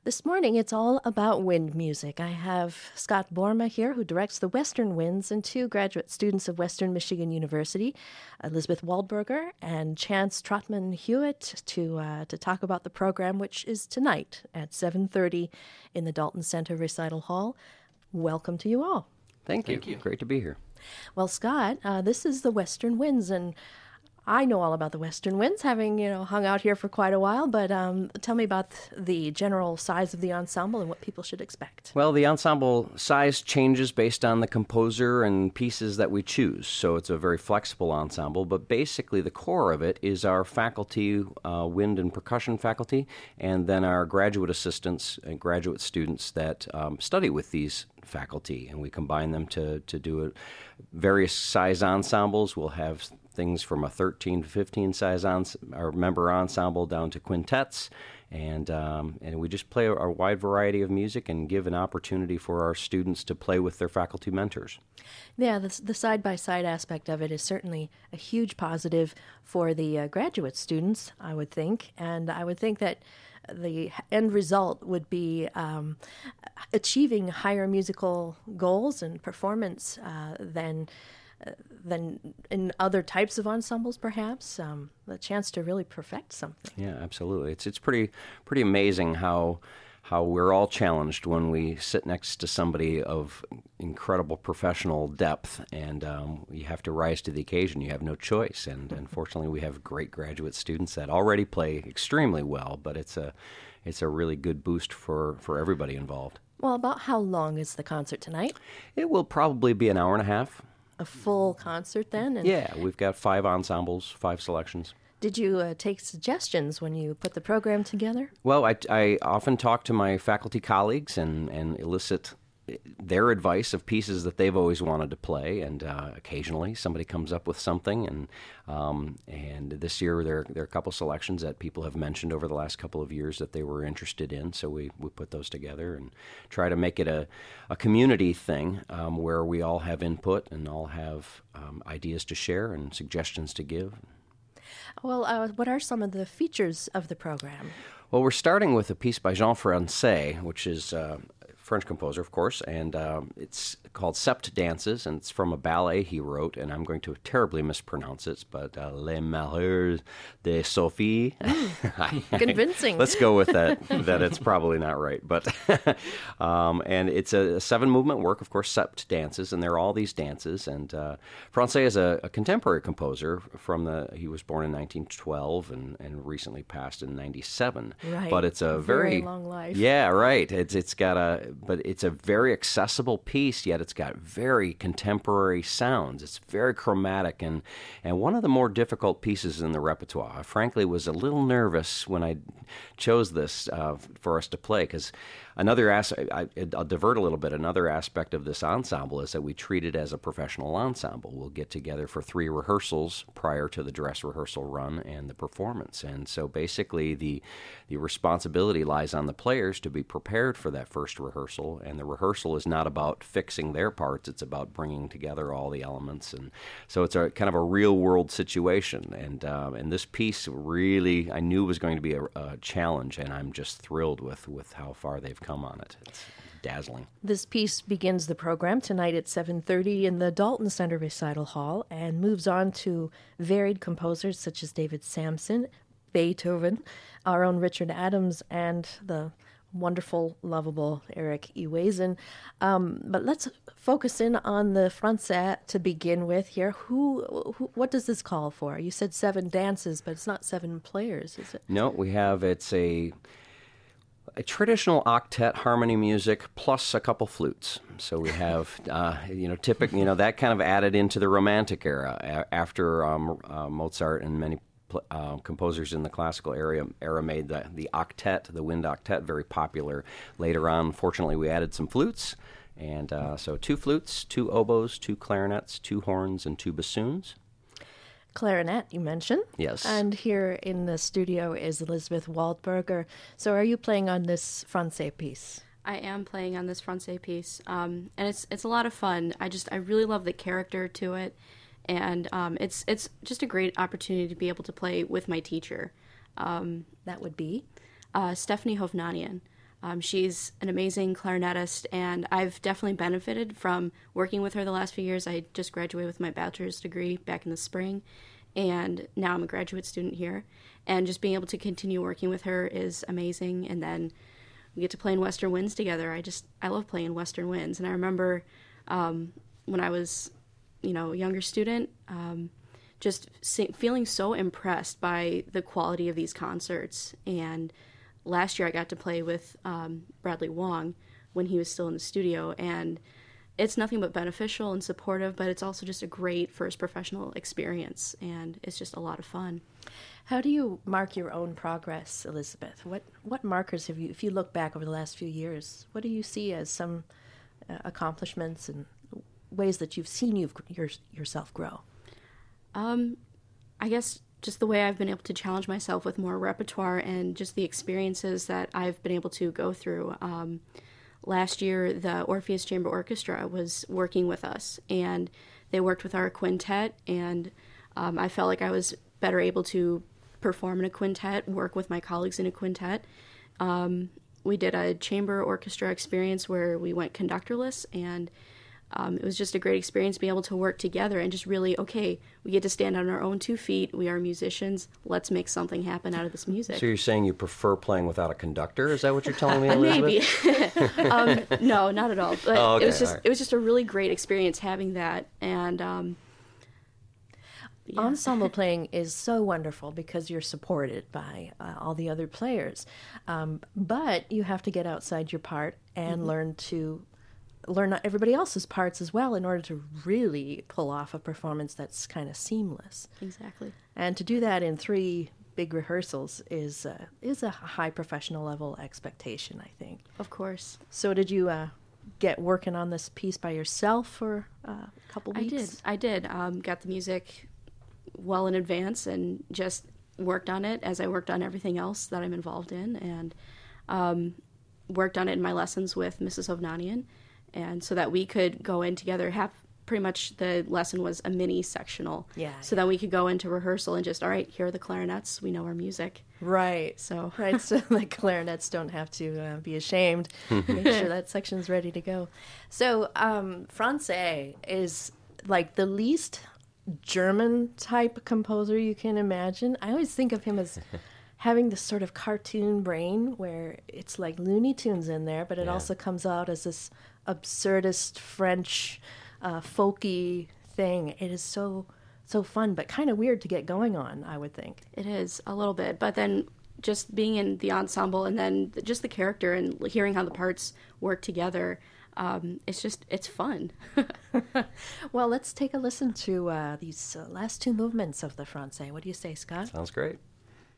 This morning, it's all about wind music. I have Scott Borma here, who directs the Western Winds, and two graduate students of Western Michigan University, Elizabeth Waldberger and Chance Trotman Hewitt, to talk about the program, which is tonight at 7:30 in the Dalton Center Recital Hall. Welcome to you all. Thank you. Great to be here. Well, Scott, this is the Western Winds, and I know all about the Western Winds, having hung out here for quite a while. But tell me about the general size of the ensemble and what people should expect. Well, the ensemble size changes based on the composer and pieces that we choose, so it's a very flexible ensemble. But basically, the core of it is our faculty, wind and percussion faculty, and then our graduate assistants and graduate students that study with these faculty, and we combine them to do various size ensembles. We'll have things from a 13 to 15 size our member ensemble down to quintets, and we just play a wide variety of music and give an opportunity for our students to play with their faculty mentors. Yeah, the side-by-side aspect of it is certainly a huge positive for the graduate students, I would think, and I would think that the end result would be achieving higher musical goals and performance than in other types of ensembles, perhaps. The chance to really perfect something. Yeah, absolutely. It's pretty amazing how we're all challenged when we sit next to somebody of incredible professional depth, and you have to rise to the occasion. You have no choice, and unfortunately, we have great graduate students that already play extremely well. But it's a really good boost for everybody involved. Well, about how long is the concert tonight? It will probably be an hour and a half. A full concert then? And yeah, we've got 5 ensembles, 5 selections. Did you take suggestions when you put the program together? Well, I often talk to my faculty colleagues and elicit their advice of pieces that they've always wanted to play, and occasionally somebody comes up with something, and this year there are a couple selections that people have mentioned over the last couple of years that they were interested in, so we put those together and try to make it a community thing where we all have input and all have ideas to share and suggestions to give. Well, what are some of the features of the program? Well, we're starting with a piece by Jean Francais, which is French composer, of course, and it's called Sept Dances, and it's from a ballet he wrote, and I'm going to terribly mispronounce it, but Les Malheurs de Sophie. Convincing. Let's go with that it's probably not right. But and it's a 7-movement work, of course, Sept Dances, and there are all these dances, and Francais is a contemporary composer he was born in 1912 and recently passed in 97. Right. But it's a very long life. Yeah, right. But it's a very accessible piece, yet it's got very contemporary sounds. It's very chromatic, and one of the more difficult pieces in the repertoire. I frankly was a little nervous when I chose this for us to play, because I'll divert a little bit. Another aspect of this ensemble is that we treat it as a professional ensemble. We'll get together for 3 rehearsals prior to the dress rehearsal run and the performance. And so basically the responsibility lies on the players to be prepared for that first rehearsal. And the rehearsal is not about fixing their parts. It's about bringing together all the elements. And so it's a kind of a real-world situation. And this piece really, I knew was going to be a challenge, and I'm just thrilled with how far they've come on it. It's dazzling. This piece begins the program tonight at 7:30 in the Dalton Center Recital Hall and moves on to varied composers such as David Sampson, Beethoven, our own Richard Adams, and the wonderful, lovable Eric Ewazen. But let's focus in on the Francais to begin with here. What does this call for? You said 7 dances, but it's not 7 players, is it? No, it's a traditional octet harmony music plus a couple flutes. So we have, typical, that kind of added into the Romantic era after Mozart and many composers in the classical era made the octet, the wind octet, very popular. Later on, fortunately, we added some flutes. And so 2 flutes, 2 oboes, 2 clarinets, 2 horns, and 2 bassoons. Clarinet, you mentioned. Yes. And here in the studio is Elizabeth Waldberger. So are you playing on this Francais piece? I am playing on this Francais piece, and it's a lot of fun. I really love the character to it, and it's just a great opportunity to be able to play with my teacher. That would be? Stephanie Hovnanian. She's an amazing clarinetist, and I've definitely benefited from working with her the last few years. I just graduated with my bachelor's degree back in the spring, and now I'm a graduate student here. And just being able to continue working with her is amazing. And then we get to play in Western Winds together. I love playing Western Winds. And I remember when I was, a younger student, feeling so impressed by the quality of these concerts. And last year I got to play with Bradley Wong when he was still in the studio, and it's nothing but beneficial and supportive, but it's also just a great first professional experience, and it's just a lot of fun. How do you mark your own progress, Elizabeth? What markers have you, if you look back over the last few years, what do you see as some accomplishments and ways that you've seen yourself grow? I guess just the way I've been able to challenge myself with more repertoire and just the experiences that I've been able to go through. Last year, the Orpheus Chamber Orchestra was working with us, and they worked with our quintet, and I felt like I was better able to perform in a quintet, work with my colleagues in a quintet. We did a chamber orchestra experience where we went conductorless, and it was just a great experience being able to work together and just really, okay, we get to stand on our own 2 feet. We are musicians. Let's make something happen out of this music. So you're saying you prefer playing without a conductor? Is that what you're telling me, Elizabeth? Maybe. No, not at all. But okay, it was just a really great experience having that. And yeah. Ensemble playing is so wonderful because you're supported by all the other players. But you have to get outside your part and learn everybody else's parts as well in order to really pull off a performance that's kind of seamless. Exactly. And to do that in 3 big rehearsals is a high professional level expectation, I think. Of course. So did you get working on this piece by yourself for a couple weeks? I did. Got the music well in advance and just worked on it as I worked on everything else that I'm involved in, and worked on it in my lessons with Mrs. Hovnanian. And so that we could go in together, pretty much the lesson was a mini sectional. So that we could go into rehearsal and just, all right, here are the clarinets, we know our music. Right. So the clarinets don't have to be ashamed. Make sure that section's ready to go. So Francais is like the least German type composer you can imagine. I always think of him as having this sort of cartoon brain where it's like Looney Tunes in there, but it also comes out as this absurdist French folky thing. It is so fun, but kind of weird to get going on, I would think. It is a little bit, but then just being in the ensemble and then just the character and hearing how the parts work together, it's fun. Well, let's take a listen to these last 2 movements of the Francais. What do you say, Scott? Sounds great.